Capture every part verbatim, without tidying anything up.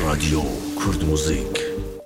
رادیو کورد موزیک.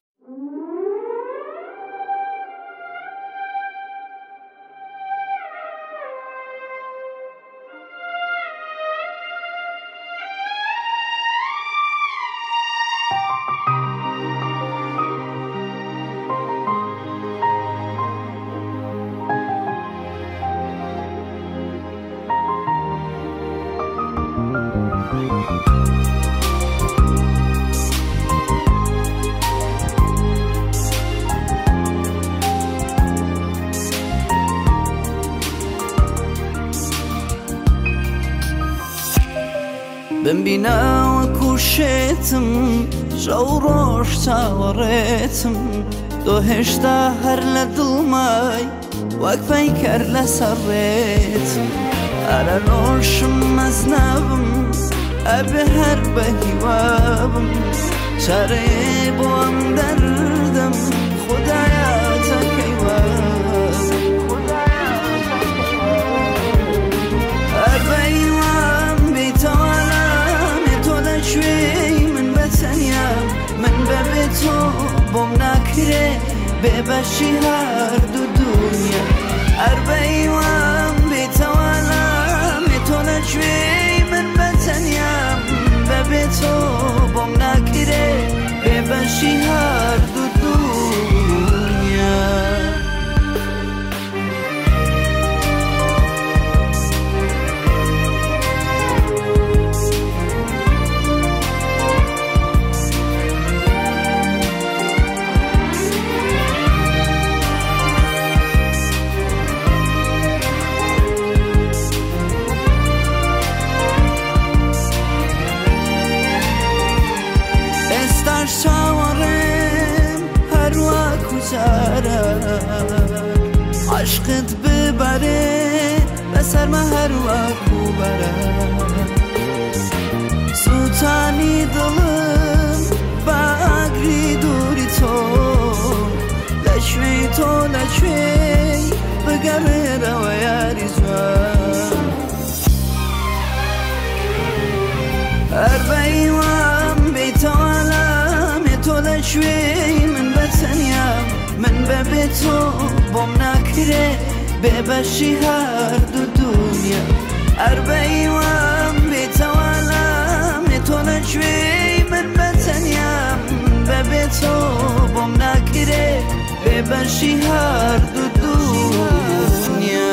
بمبینا وەکو شێتم ڕەو ڕۆژ چاوەڕێتم تۆ هێشتا هەر لە دڵمای وەک پەیکەر لەسەر ڕێتم ئەرە ڕۆژم مەزنەبم ئەبێ هەر بە هیوابم چارەیە بۆ ئەم دەردەم خودایە تەکەیوە تۆ بۆم ناکرێ بێبەشی هەردوو دونیا ئەربەیوان بێتەوانامێ تۆ لەگوێی من بەتەنیام بەبێ تۆ بۆم ناکرێ بێبەشی هەردوو دونیا عشقت ببره بسرمە هەروەکو بەرە سووتانی دڵم بە ئاگری دووری تۆ لەکوێی تۆ لەکوێی بگەڕێرەوە یاری جوان هەربەیوان بێتەوە لامێ تۆ لەکوێی من بەتەنیام من بەبێ تۆ بۆم ناکرێ بێبەشی هەردوو دونیا ئەربەیوان بێتەوە لامێ تۆ لەگوێی من بەتەنیام بەبێ تۆ بۆم ناکرێ بێبەشی هەردوو دونیا